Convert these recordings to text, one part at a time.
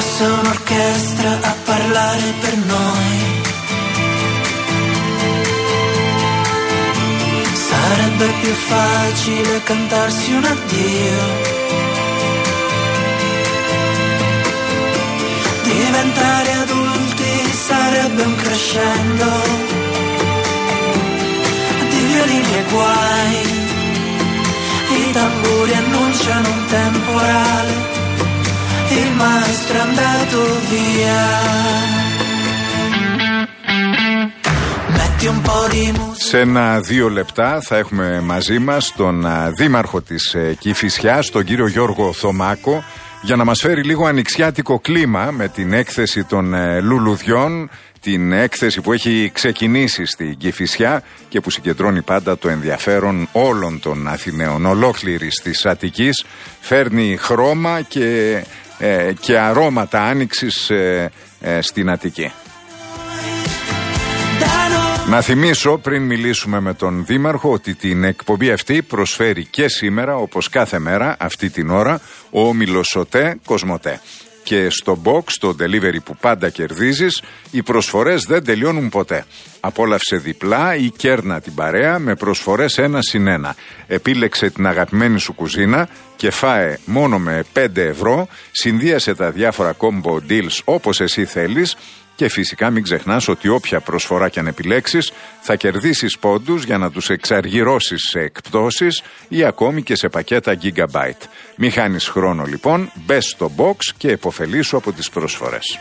fosse un'orchestra a parlare per noi, sarebbe più facile cantarsi un addio, diventare adulti sarebbe un crescendo di violini e guai, i tamburi annunciano un temporale, il maestro è andato via. Metti un po' di musica. Σε 1-2 λεπτά θα έχουμε μαζί μας τον δήμαρχο της Κηφισιάς, τον κύριο Γιώργο Θωμάκο, για να μας φέρει λίγο ανοιξιάτικο κλίμα με την έκθεση των λουλουδιών, την έκθεση που έχει ξεκινήσει στην Κηφισιά και που συγκεντρώνει πάντα το ενδιαφέρον όλων των Αθηναίων, ολόκληρης της Αττικής, φέρνει χρώμα και αρώματα άνοιξης στην Αττική. Να θυμίσω πριν μιλήσουμε με τον Δήμαρχο ότι την εκπομπή αυτή προσφέρει και σήμερα, όπως κάθε μέρα αυτή την ώρα, ο όμιλος ΟΤΕ Κοσμοτέ. Και στο box, το delivery που πάντα κερδίζεις, οι προσφορές δεν τελειώνουν ποτέ. Απόλαυσε διπλά ή κέρνα την παρέα με προσφορές 1+1. Επίλεξε την αγαπημένη σου κουζίνα και φάε μόνο με 5 ευρώ, συνδύασε τα διάφορα combo deals όπως εσύ θέλεις. Και φυσικά μην ξεχνάς ότι όποια προσφορά κι αν επιλέξεις θα κερδίσεις πόντους για να τους εξαργυρώσεις σε εκπτώσεις ή ακόμη και σε πακέτα Gigabyte. Μη χάνεις χρόνο λοιπόν, μπες στο box και επωφελήσου από τις προσφορές.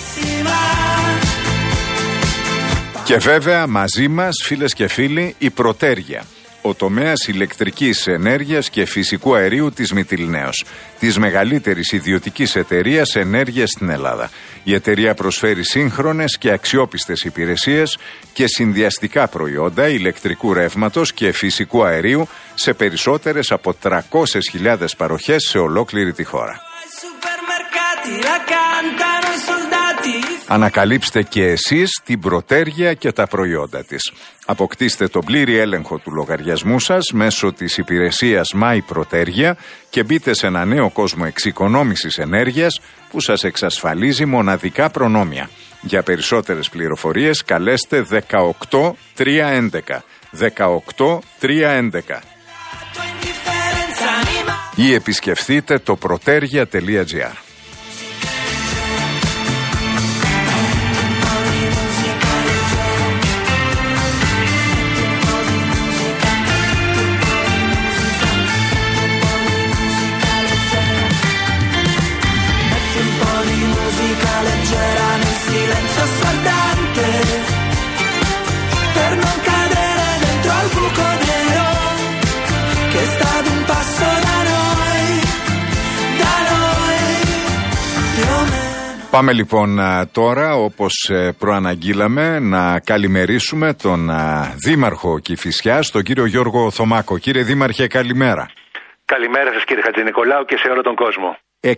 Και βέβαια μαζί μας, φίλες και φίλοι, η Πρωτέργεια, ο τομέας ηλεκτρικής ενέργειας και φυσικού αερίου της Μυτιληναίος, της μεγαλύτερης ιδιωτικής εταιρείας ενέργειας στην Ελλάδα. Η εταιρεία προσφέρει σύγχρονες και αξιόπιστες υπηρεσίες και συνδυαστικά προϊόντα ηλεκτρικού ρεύματος και φυσικού αερίου σε περισσότερες από 300.000 παροχές σε ολόκληρη τη χώρα. Ανακαλύψτε και εσείς την Πρωτέργεια και τα προϊόντα της. Αποκτήστε τον πλήρη έλεγχο του λογαριασμού σας μέσω της υπηρεσίας My Πρωτέργεια και μπείτε σε ένα νέο κόσμο εξοικονόμησης ενέργειας που σας εξασφαλίζει μοναδικά προνόμια. Για περισσότερες πληροφορίες καλέστε 18311. 18311. Ή επισκεφθείτε το protergia.gr. Πάμε λοιπόν τώρα, όπως προαναγγείλαμε, να καλημερίσουμε τον Δήμαρχο Κηφισιάς, τον κύριο Γιώργο Θωμάκο. Κύριε Δήμαρχε, καλημέρα. Καλημέρα σας κύριε Χατζηνικολάου και σε όλο τον κόσμο.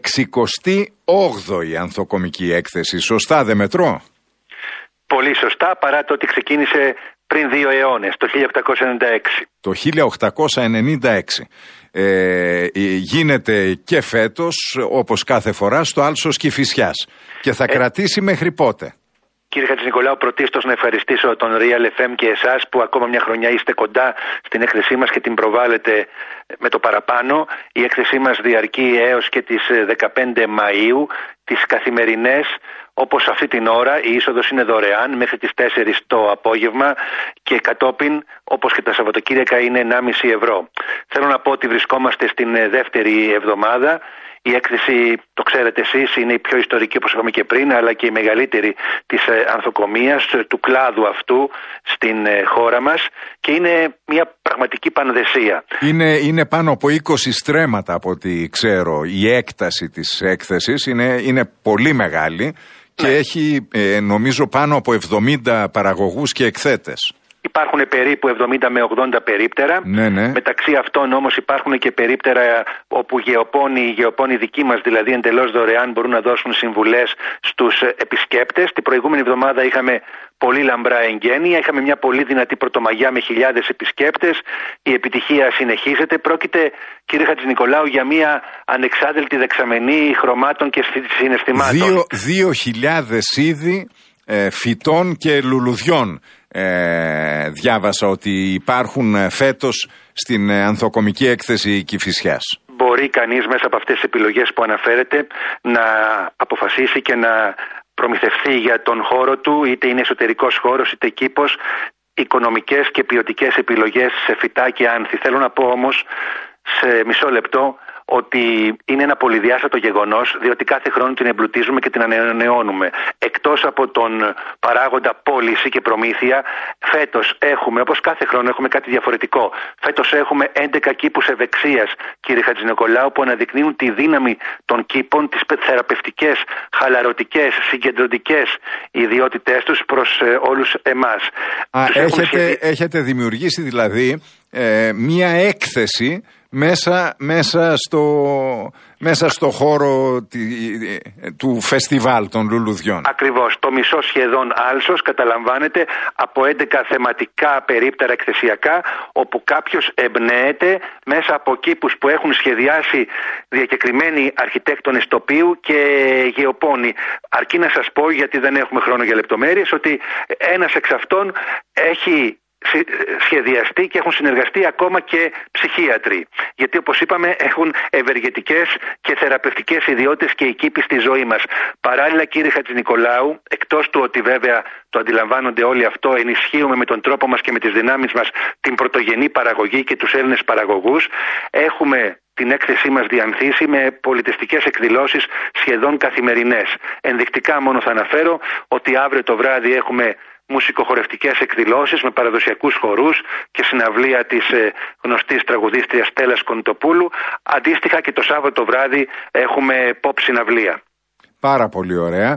68η ανθοκομική έκθεση, σωστά δεν μετρώ? Πολύ σωστά, παρά το ότι ξεκίνησε πριν 2 αιώνες, το 1896. Το 1896. Γίνεται και φέτος, όπως κάθε φορά, στο Άλσος Κηφισιάς. Και θα κρατήσει μέχρι πότε? Κύριε Χατζηνικολάου, πρωτίστως να ευχαριστήσω τον Real FM και εσάς που ακόμα μια χρονιά είστε κοντά στην έκθεσή μας και την προβάλλετε με το παραπάνω. Η έκθεσή μας διαρκεί έως και τις 15 Μαΐου, τις καθημερινές. Όπως αυτή την ώρα η είσοδος είναι δωρεάν μέχρι τις 4 το απόγευμα και κατόπιν, όπως και τα Σαββατοκύριακα, είναι 1,5 ευρώ. Θέλω να πω ότι βρισκόμαστε στην δεύτερη εβδομάδα. Η έκθεση, το ξέρετε εσείς, είναι η πιο ιστορική, όπως είπαμε και πριν, αλλά και η μεγαλύτερη της ανθοκομείας, του κλάδου αυτού στην χώρα μας και είναι μια πραγματική πανδεσία. Είναι πάνω από 20 στρέμματα από ό,τι ξέρω. Η έκταση της έκθεσης είναι πολύ μεγάλη και έχει νομίζω πάνω από 70 παραγωγούς και εκθέτες. Υπάρχουν περίπου 70 με 80 περίπτερα. Ναι. Μεταξύ αυτών όμως υπάρχουν και περίπτερα όπου οι γεωπόνοι δικοί μας, δηλαδή εντελώς δωρεάν, μπορούν να δώσουν συμβουλές στους επισκέπτες. Την προηγούμενη εβδομάδα είχαμε πολύ λαμπρά εγγένεια, είχαμε μια πολύ δυνατή πρωτομαγιά με χιλιάδες επισκέπτες. Η επιτυχία συνεχίζεται. Πρόκειται, κύριε Χατζηνικολάου, για μια ανεξάντλητη δεξαμενή χρωμάτων και συναισθημάτων. 2.000 είδη φυτών και λουλουδιών. Διάβασα ότι υπάρχουν φέτος στην ανθοκομική έκθεση Κηφισιάς. Μπορεί κανείς μέσα από αυτές τις επιλογές που αναφέρεται να αποφασίσει και να προμηθευτεί για τον χώρο του, είτε είναι εσωτερικός χώρος είτε κήπος, οικονομικές και ποιοτικές επιλογές σε φυτά και άνθη. Θέλω να πω όμως σε μισό λεπτό ότι είναι ένα πολυδιάστατο γεγονός, διότι κάθε χρόνο την εμπλουτίζουμε και την ανανεώνουμε. Εκτός από τον παράγοντα πώληση και προμήθεια, φέτος έχουμε, όπως κάθε χρόνο, έχουμε κάτι διαφορετικό. Φέτος έχουμε 11 κήπους ευεξίας, κύριε Χατζηνικολάου, που αναδεικνύουν τη δύναμη των κήπων, τις θεραπευτικές, χαλαρωτικές, συγκεντρωτικές ιδιότητές τους προς όλους εμάς. Έχετε δημιουργήσει δηλαδή μία έκθεση μέσα στο χώρο του φεστιβάλ των λουλουδιών. Ακριβώς. Το μισό σχεδόν άλσος καταλαμβάνεται από 11 θεματικά περίπτερα εκθεσιακά, όπου κάποιος εμπνέεται μέσα από κήπους που έχουν σχεδιάσει διακεκριμένοι αρχιτέκτονες τοπίου και γεωπόνοι. Αρκεί να σας πω, γιατί δεν έχουμε χρόνο για λεπτομέρειες, ότι ένας εξ αυτών έχει σχεδιαστεί και έχουν συνεργαστεί ακόμα και ψυχίατροι. Γιατί, όπως είπαμε, έχουν ευεργετικές και θεραπευτικές ιδιότητες και οι κήποι στη ζωή μας. Παράλληλα, κύριε Χατζηνικολάου, εκτός του ότι βέβαια το αντιλαμβάνονται όλοι αυτό, ενισχύουμε με τον τρόπο μας και με τις δυνάμεις μας την πρωτογενή παραγωγή και τους Έλληνες παραγωγούς. Έχουμε την έκθεσή μας διανθίσει με πολιτιστικές εκδηλώσεις σχεδόν καθημερινές. Ενδεικτικά μόνο θα αναφέρω ότι αύριο το βράδυ έχουμε μουσικοχορευτικές εκδηλώσεις με παραδοσιακούς χορούς και συναυλία της γνωστής τραγουδίστριας Στέλλας Κονιτοπούλου. Αντίστοιχα και το Σάββατο βράδυ έχουμε pop συναυλία. Πάρα πολύ ωραία.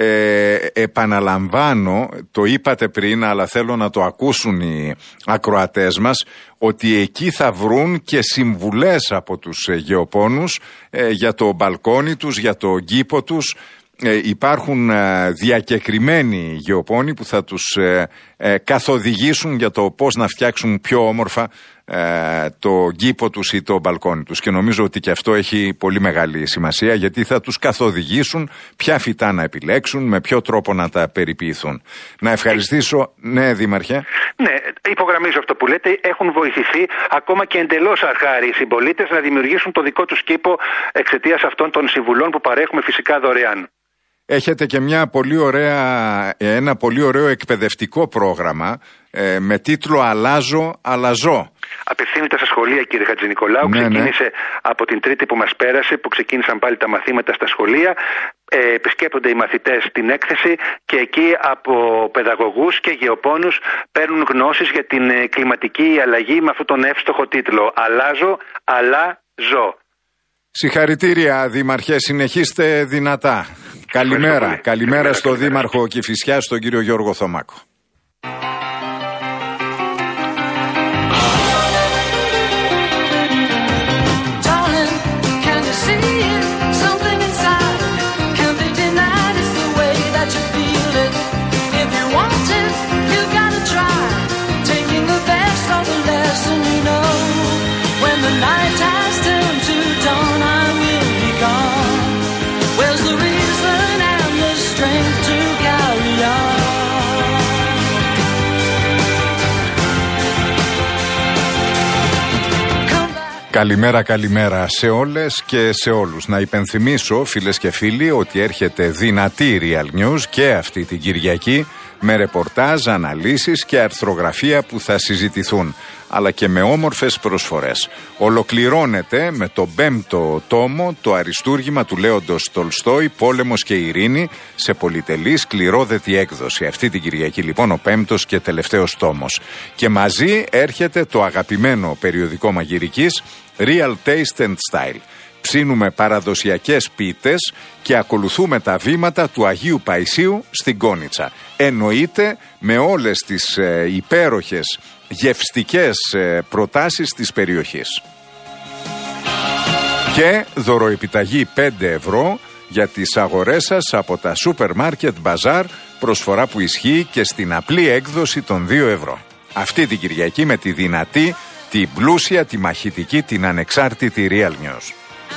Επαναλαμβάνω, το είπατε πριν, αλλά θέλω να το ακούσουν οι ακροατές μας, ότι εκεί θα βρουν και συμβουλές από τους γεωπόνους για το μπαλκόνι τους, για το κήπο τους. Υπάρχουν διακεκριμένοι γεωπόνοι που θα τους καθοδηγήσουν για το πώς να φτιάξουν πιο όμορφα το κήπο τους ή το μπαλκόνι τους, και νομίζω ότι και αυτό έχει πολύ μεγάλη σημασία, γιατί θα τους καθοδηγήσουν ποια φυτά να επιλέξουν, με ποιο τρόπο να τα περιποιηθούν. Να ευχαριστήσω. Ναι, Δήμαρχε. Ναι, υπογραμμίζω αυτό που λέτε. Έχουν βοηθηθεί ακόμα και εντελώς αρχάριοι συμπολίτες να δημιουργήσουν το δικό τους κήπο εξαιτίας αυτών των συμβουλών που παρέχουμε φυσικά δωρεάν. Έχετε και ένα πολύ ωραίο εκπαιδευτικό πρόγραμμα με τίτλο «Αλλάζω, αλλαζώ». Απευθύνεται στα σχολεία, κύριε Χατζηνικολάου. Ξεκίνησε από την Τρίτη που μας πέρασε, που ξεκίνησαν πάλι τα μαθήματα στα σχολεία. Επισκέπτονται οι μαθητές την έκθεση και εκεί από παιδαγωγούς και γεωπόνους παίρνουν γνώσεις για την κλιματική αλλαγή με αυτόν τον εύστοχο τίτλο «Αλλάζω, αλλά ζω». Συγχαρητήρια, Δήμαρχε, συνεχίστε δυνατά. Καλημέρα στο Δήμαρχο Κηφισιάς, τον κύριο Γιώργο Θωμάκο. Καλημέρα σε όλες και σε όλους. Να υπενθυμίσω, φίλες και φίλοι, ότι έρχεται δυνατή Real News και αυτή την Κυριακή, με ρεπορτάζ, αναλύσεις και αρθρογραφία που θα συζητηθούν, αλλά και με όμορφες προσφορές. Ολοκληρώνεται με το 5ο τόμο το αριστούργημα του Λέοντος Τολστόι, «Πόλεμος και ειρήνη», σε πολυτελή σκληρόδετη έκδοση. Αυτή την Κυριακή λοιπόν ο 5ος και τελευταίος τόμος. Και μαζί έρχεται το αγαπημένο περιοδικό μαγειρικής Real Taste and Style. ψήνουμε παραδοσιακές πίτες και ακολουθούμε τα βήματα του Αγίου Παϊσίου στην Κόνιτσα. Εννοείται με όλες τις υπέροχες γευστικές προτάσεις της περιοχής. Και δωροεπιταγή 5 ευρώ για τις αγορές σας από τα σούπερ μάρκετ Μπαζάρ, προσφορά που ισχύει και στην απλή έκδοση των 2 ευρώ. Αυτή την Κυριακή με τη δυνατή, την πλούσια, τη μαχητική, την ανεξάρτητη Real News.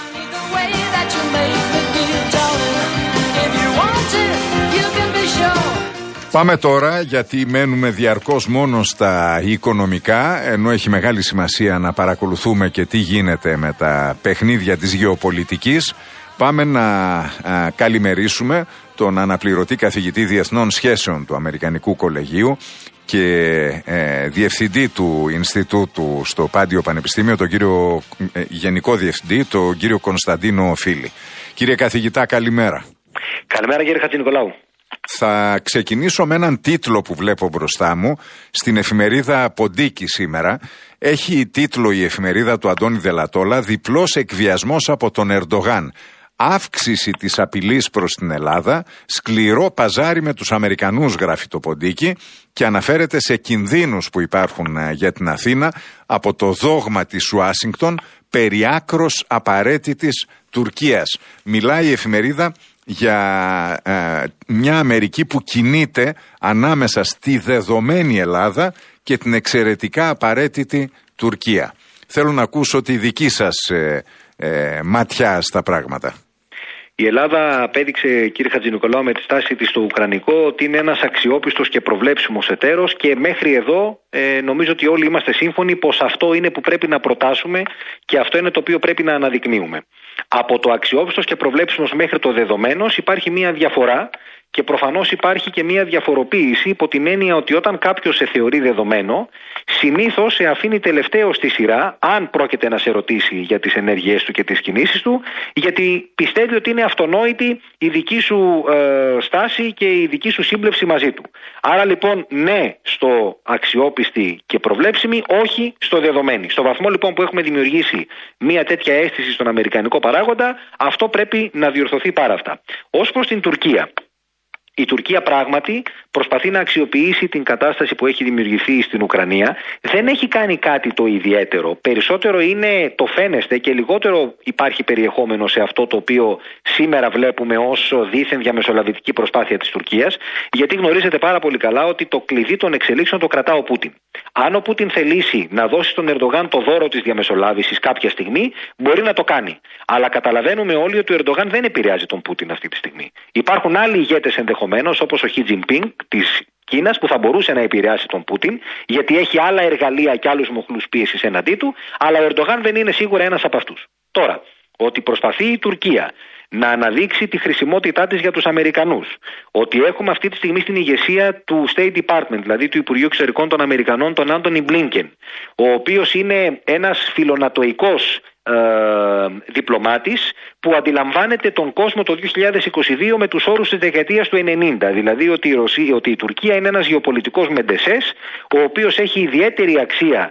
Πάμε τώρα, γιατί μένουμε διαρκώς μόνο στα οικονομικά, ενώ έχει μεγάλη σημασία να παρακολουθούμε και τι γίνεται με τα παιχνίδια της γεωπολιτικής. Πάμε να καλημερίσουμε τον αναπληρωτή καθηγητή Διεθνών Σχέσεων του Αμερικανικού Κολεγίου και διευθυντή του Ινστιτούτου στο Πάντιο Πανεπιστήμιο, τον κύριο Γενικό Διευθυντή, τον κύριο Κωνσταντίνο Φίλη. Κύριε καθηγητά, καλημέρα. Καλημέρα κύριε Χατζηνικολάου. Θα ξεκινήσω με έναν τίτλο που βλέπω μπροστά μου στην εφημερίδα Ποντίκη σήμερα. Έχει τίτλο η εφημερίδα του Αντώνη Δελατόλα «Διπλός εκβιασμός από τον Ερντογάν. Αύξηση της απειλής προς την Ελλάδα, σκληρό παζάρι με τους Αμερικανούς», γράφει το Ποντίκη, και αναφέρεται σε κινδύνους που υπάρχουν για την Αθήνα από το δόγμα της Ουάσιγκτον περί άκρος απαραίτητης Τουρκίας. Μιλάει η εφημερίδα για μια Αμερική που κινείται ανάμεσα στη δεδομένη Ελλάδα και την εξαιρετικά απαραίτητη Τουρκία. Θέλω να ακούσω τη δική σας ματιά στα πράγματα. Η Ελλάδα απέδειξε, κύριε Χατζηνικολάου, με τη στάση της στο Ουκρανικό ότι είναι ένας αξιόπιστος και προβλέψιμος εταίρος, και μέχρι εδώ νομίζω ότι όλοι είμαστε σύμφωνοι πως αυτό είναι που πρέπει να προτάσουμε και αυτό είναι το οποίο πρέπει να αναδεικνύουμε. Από το αξιόπιστος και προβλέψιμος μέχρι το δεδομένος υπάρχει μία διαφορά, και προφανώς υπάρχει και μία διαφοροποίηση υπό την έννοια ότι όταν κάποιος σε θεωρεί δεδομένο, συνήθως σε αφήνει τελευταίο στη σειρά, αν πρόκειται να σε ρωτήσει για τις ενέργειές του και τις κινήσεις του, γιατί πιστεύει ότι είναι αυτονόητη η δική σου στάση και η δική σου σύμπλευση μαζί του. Άρα λοιπόν ναι στο αξιόπιστη και προβλέψιμη, όχι στο δεδομένη. Στο βαθμό λοιπόν που έχουμε δημιουργήσει μία τέτοια αίσθηση στον αμερικανικό παράγοντα, αυτό πρέπει να διορθωθεί πάρα αυτά. Ως προς την Τουρκία. Η Τουρκία πράγματι προσπαθεί να αξιοποιήσει την κατάσταση που έχει δημιουργηθεί στην Ουκρανία. Δεν έχει κάνει κάτι το ιδιαίτερο. Περισσότερο είναι το φαίνεστε και λιγότερο υπάρχει περιεχόμενο σε αυτό το οποίο σήμερα βλέπουμε ως δίθεν διαμεσολαβητική προσπάθεια της Τουρκίας. Γιατί γνωρίζετε πάρα πολύ καλά ότι το κλειδί των εξελίξεων το κρατά ο Πούτιν. Αν ο Πούτιν θελήσει να δώσει στον Ερντογάν το δώρο της διαμεσολάβησης κάποια στιγμή, μπορεί να το κάνει. Αλλά καταλαβαίνουμε όλοι ότι ο Ερντογάν δεν επηρεάζει τον Πούτιν αυτή τη στιγμή. Υπάρχουν άλλοι ηγέτες ενδεχομένως, όπως ο Χι Τζινπίνγκ της Κίνας, που θα μπορούσε να επηρεάσει τον Πούτιν, γιατί έχει άλλα εργαλεία και άλλους μοχλούς πίεσης εναντί του, αλλά ο Ερντογάν δεν είναι σίγουρα ένας από αυτούς. Τώρα, ότι προσπαθεί η Τουρκία να αναδείξει τη χρησιμότητά της για τους Αμερικανούς, ότι έχουμε αυτή τη στιγμή στην ηγεσία του State Department, δηλαδή του Υπουργείου Εξωτερικών των Αμερικανών, τον Άντονι Μπλίνκεν, ο οποίος είναι ένας φιλονατοϊκός διπλωμάτης που αντιλαμβάνεται τον κόσμο το 2022 με τους όρους της δεκαετίας του 90, δηλαδή ότι η Τουρκία είναι ένας γεωπολιτικός μεντεσές, ο οποίος έχει ιδιαίτερη αξία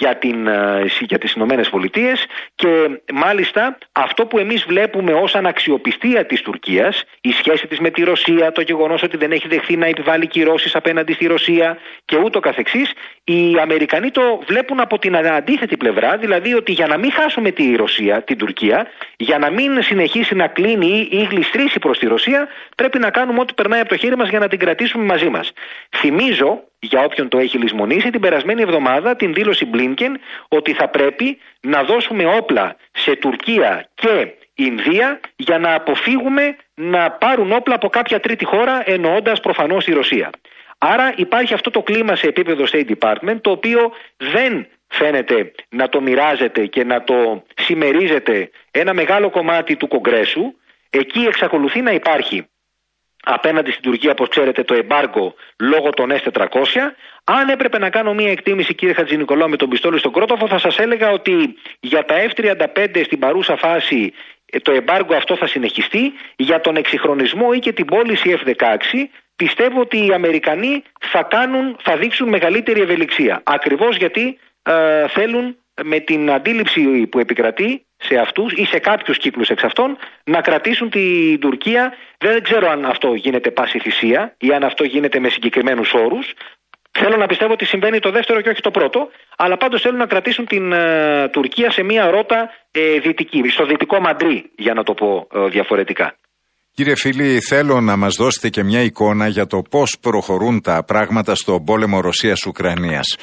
για τις Ηνωμένες Πολιτείες, και μάλιστα αυτό που εμείς βλέπουμε ως αναξιοπιστία της Τουρκίας, η σχέση της με τη Ρωσία, το γεγονός ότι δεν έχει δεχθεί να επιβάλλει κυρώσεις απέναντι στη Ρωσία και ούτω καθεξής, οι Αμερικανοί το βλέπουν από την αντίθετη πλευρά, δηλαδή ότι για να μην χάσουμε τη Ρωσία, την Τουρκία, για να μην συνεχίσει να κλείνει ή γλιστρήσει προς τη Ρωσία, πρέπει να κάνουμε ό,τι περνάει από το χέρι μας για να την κρατήσουμε μαζί μας. Θυμίζω, για όποιον το έχει λησμονήσει, την περασμένη εβδομάδα την δήλωση Μπλίνκεν ότι θα πρέπει να δώσουμε όπλα σε Τουρκία και Ινδία για να αποφύγουμε να πάρουν όπλα από κάποια τρίτη χώρα, εννοώντας προφανώς τη Ρωσία. Άρα υπάρχει αυτό το κλίμα σε επίπεδο State Department, το οποίο δεν φαίνεται να το μοιράζεται και να το συμμερίζεται ένα μεγάλο κομμάτι του Κογκρέσου. Εκεί εξακολουθεί να υπάρχει απέναντι στην Τουρκία, όπως ξέρετε, το εμπάργκο λόγω των S-400. Αν έπρεπε να κάνω μία εκτίμηση, κύριε Χατζηνικολάου, με τον πιστόλι στον κρόταφο, θα σας έλεγα ότι για τα F-35 στην παρούσα φάση το εμπάργκο αυτό θα συνεχιστεί. Για τον εξυγχρονισμό ή και την πώληση F-16 πιστεύω ότι οι Αμερικανοί θα δείξουν μεγαλύτερη ευελιξία. Ακριβώς γιατί θέλουν με την αντίληψη που επικρατεί σε αυτούς ή σε κάποιους κύκλους εξ αυτών να κρατήσουν την Τουρκία. Δεν ξέρω αν αυτό γίνεται πάση θυσία ή αν αυτό γίνεται με συγκεκριμένους όρους. Θέλω να πιστεύω ότι συμβαίνει το δεύτερο και όχι το πρώτο, αλλά πάντως θέλουν να κρατήσουν την Τουρκία σε μια ρότα δυτική, στο δυτικό Μαντρί, για να το πω διαφορετικά. Κύριε Φίλη, θέλω να μας δώσετε και μια εικόνα για το πώς προχωρούν τα πράγματα στον πόλεμο Ρωσίας-Ουκρανίας.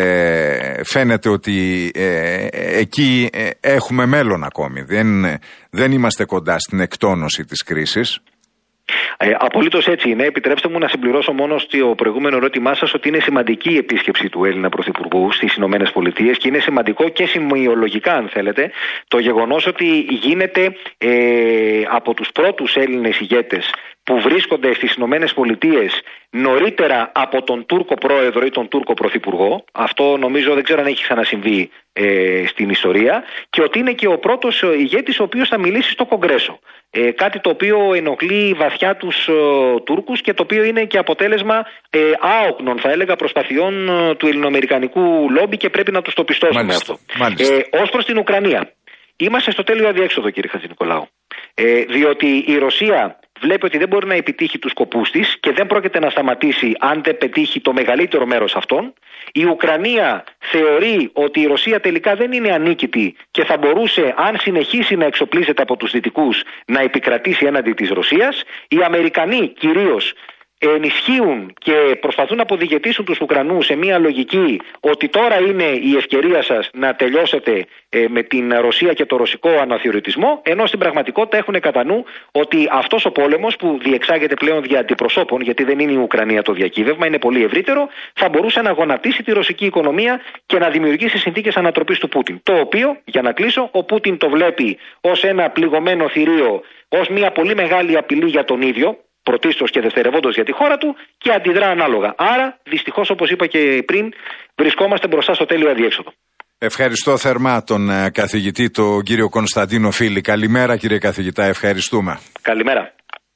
Φαίνεται ότι εκεί έχουμε μέλλον ακόμη. Δεν είμαστε κοντά στην εκτόνωση της κρίσης. Απολύτως έτσι είναι. Επιτρέψτε μου να συμπληρώσω μόνο στο προηγούμενο ερώτημά σας ότι είναι σημαντική η επίσκεψη του Έλληνα Πρωθυπουργού στις Ηνωμένες Πολιτείες και είναι σημαντικό και σημειολογικά, αν θέλετε, το γεγονός ότι γίνεται από τους πρώτους Έλληνες ηγέτες που βρίσκονται στις Ηνωμένες Πολιτείες νωρίτερα από τον Τούρκο πρόεδρο ή τον Τούρκο πρωθυπουργό. Αυτό νομίζω δεν ξέρω αν έχει ξανασυμβεί στην ιστορία. Και ότι είναι και ο πρώτος ηγέτης ο οποίος θα μιλήσει στο Κογκρέσο. Κάτι το οποίο ενοχλεί βαθιά τους Τούρκους και το οποίο είναι και αποτέλεσμα άοκνων, θα έλεγα, προσπαθειών του ελληνοαμερικανικού λόμπι και πρέπει να τους το πιστώσουμε αυτό. Ως προς την Ουκρανία, είμαστε στο τέλειο αδιέξοδο, κύριε Χατζηνικολάου. Διότι η Ρωσία βλέπει ότι δεν μπορεί να επιτύχει τους σκοπούς της και δεν πρόκειται να σταματήσει αν δεν πετύχει το μεγαλύτερο μέρος αυτών. Η Ουκρανία θεωρεί ότι η Ρωσία τελικά δεν είναι ανίκητη και θα μπορούσε, αν συνεχίσει να εξοπλίζεται από τους Δυτικούς, να επικρατήσει έναντι της Ρωσίας. Οι Αμερικανοί κυρίως ενισχύουν και προσπαθούν να αποδιγετήσουν τους Ουκρανούς σε μια λογική ότι τώρα είναι η ευκαιρία σας να τελειώσετε με την Ρωσία και το ρωσικό αναθεωρητισμό, ενώ στην πραγματικότητα έχουν κατά νου ότι αυτός ο πόλεμος που διεξάγεται πλέον δια αντιπροσώπων, γιατί δεν είναι η Ουκρανία το διακύβευμα, είναι πολύ ευρύτερο, θα μπορούσε να γονατίσει τη ρωσική οικονομία και να δημιουργήσει συνθήκες ανατροπής του Πούτιν. Το οποίο, για να κλείσω, ο Πούτιν το βλέπει ως ένα πληγωμένο θηρίο, ως μια πολύ μεγάλη απειλή για τον ίδιο, πρωτίστως και δευτερευόντως για τη χώρα του, και αντιδρά ανάλογα. Άρα, δυστυχώς, όπως είπα και πριν, βρισκόμαστε μπροστά στο τέλειο αδιέξοδο. Ευχαριστώ θερμά τον καθηγητή, τον κύριο Κωνσταντίνο Φίλη. Καλημέρα, κύριε καθηγητά, ευχαριστούμε. Καλημέρα.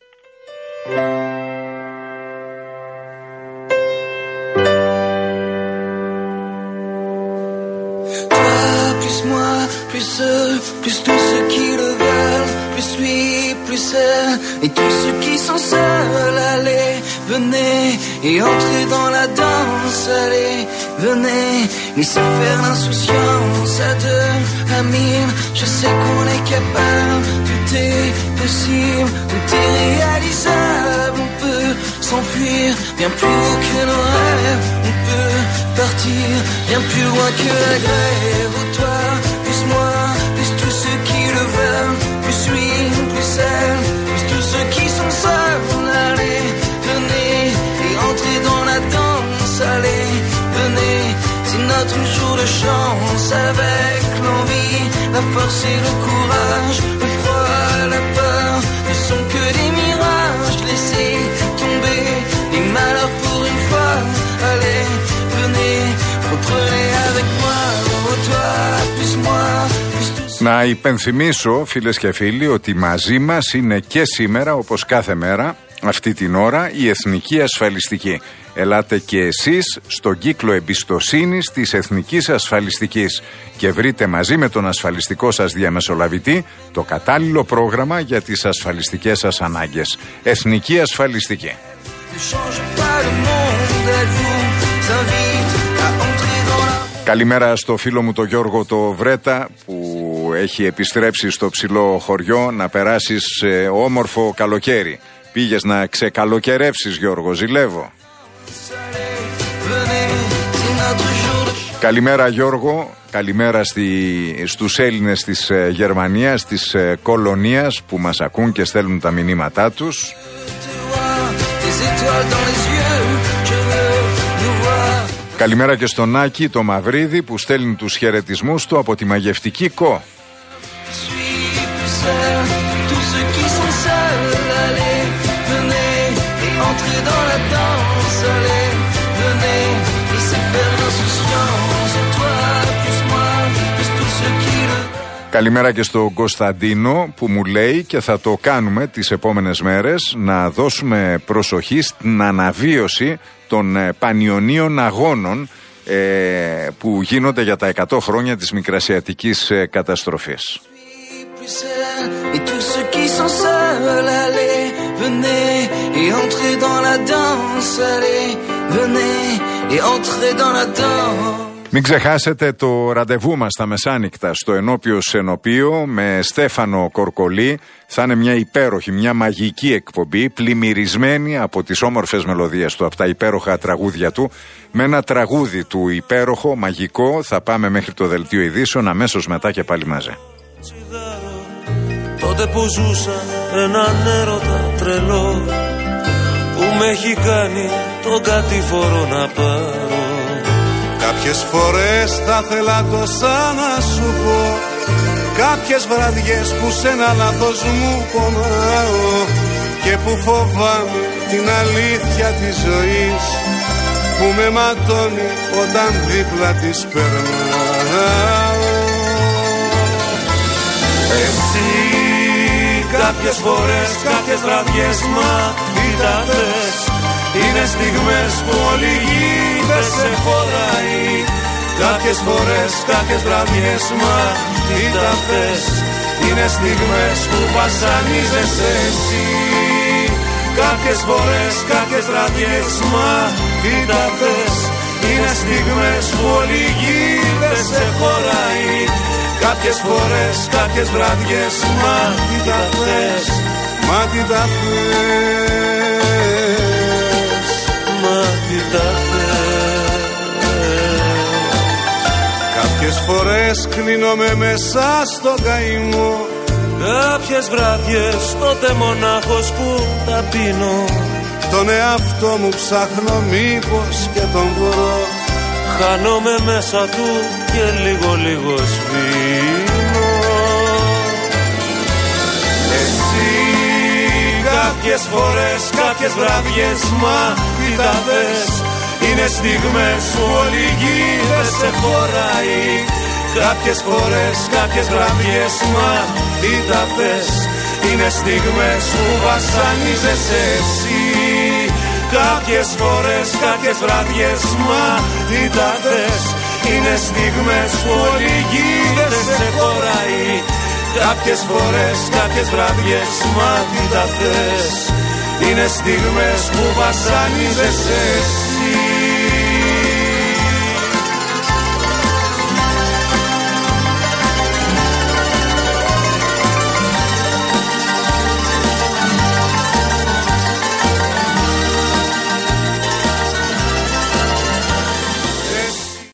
Plus eux, plus tous ceux qui le veulent, plus lui, plus elle, et tous ceux qui sont seuls, allez, venez, et entrez dans la danse, allez, venez, laissez faire l'insouciance à deux, à mille, je sais qu'on est capable, tout est possible, tout est réalisable, on peut s'enfuir, bien plus haut que nos rêves, on peut partir, bien plus loin que la grève, oh toi, plus moi, plus tous ceux qui le veulent, plus lui, plus elle, plus tous ceux qui sont seuls, allez, venez, et entrez dans la danse, allez, venez, c'est notre jour de chance, avec l'envie, la force et le courage, le froid, la peur, ne sont que des mirages, laissez tomber les malheurs pour une fois, allez, venez, reprenez avec moi, oh toi, plus moi, plus tous. Να υπενθυμίσω, φίλες και φίλοι, ότι μαζί μας είναι και σήμερα, όπως κάθε μέρα, αυτή την ώρα, η Εθνική Ασφαλιστική. Ελάτε και εσείς στον κύκλο εμπιστοσύνης της Εθνικής Ασφαλιστικής και βρείτε μαζί με τον ασφαλιστικό σας διαμεσολαβητή το κατάλληλο πρόγραμμα για τις ασφαλιστικές σας ανάγκες. Εθνική Ασφαλιστική. Καλημέρα στο φίλο μου τον Γιώργο το Βρέτα που έχει επιστρέψει στο ψηλό χωριό να περάσεις όμορφο καλοκαίρι. Πήγες να ξεκαλοκαιρεύσεις, Γιώργο, ζηλεύω. Καλημέρα, Γιώργο. Καλημέρα στους Έλληνες της Γερμανίας, της κολονίας που μας ακούν και στέλνουν τα μηνύματά τους. Καλημέρα και στον Άκη, το Μαυρίδη, που στέλνει τους χαιρετισμούς του από τη μαγευτική ΚΟ. Καλημέρα και στον Κωνσταντίνο που μου λέει, και θα το κάνουμε τις επόμενες μέρες, να δώσουμε προσοχή στην αναβίωση των Πανιωνίων Αγώνων που γίνονται για τα 100 χρόνια της Μικρασιατικής καταστροφής. Et tous ceux qui sont seuls, allez, venez et entrez dans la danse, allez, venez et entrez dans la danse. Μην ξεχάσετε το ραντεβού μας στα μεσάνυχτα στο Ενώπιο Σενοπείο με Στέφανο Κορκολή. Θα είναι μια υπέροχη, μια μαγική εκπομπή, πλημμυρισμένη από τις όμορφες μελωδίες του, από τα υπέροχα τραγούδια του. Με ένα τραγούδι του υπέροχο, μαγικό, θα πάμε μέχρι το δελτίο ειδήσεων, αμέσως μετά και πάλι μαζί. Τότε που ζούσα έναν έρωτα τρελό, που με έχει κάνει τον κατηφορό να πάρω. Κάποιες φορές θα θέλα τόσα να σου πω, κάποιες βραδιές που σε ένα λάθος μου πονάω και που φοβάμαι την αλήθεια της ζωής που με ματώνει όταν δίπλα της περνάω. Εσύ κάποιες φορές, κάποιες βραδιές, μα τι τα θες, είναι στιγμές που όλη η γη δεν σε χωράει. Κάποιες φορές, κάποιες βραδιές, μα τι τα θες, είναι στιγμές που βασανίζεσαι εσύ. Κάποιες φορές, κάποιες βραδιές, μα τι τα θες, είναι στιγμές που όλη η γη δεν σε χωράει. Κάποιες φορές, κάποιες βραδιές, μα τι τα θες, μα τι τα θες, μα τι τα θες. Κάποιες φορές κλείνομαι μέσα στο καημό, κάποιες βραδιές τότε μονάχος που τα πίνω. Τον εαυτό μου ψάχνω μήπως και τον βρω, χάνομαι μέσα του και λίγο λίγο σβήνω. Εσύ κάποιες φορές, κάποιες βραδιές, μα τι τα θες, είναι στιγμές που όλη η γη δεν σε χωράει. Κάποιες φορές, κάποιες βραδιές, μα τι τα θες, είναι στιγμές που βασανίζεσαι εσύ. Κάποιες φορές, κάποιες βραδιές, μα τι τα θες, είναι στιγμές που όλη η γη δεν σε χωράει. Κάποιες φορές, κάποιες βραδιές, μα τι τα θες, είναι στιγμές που βασανίζεσαι εσύ.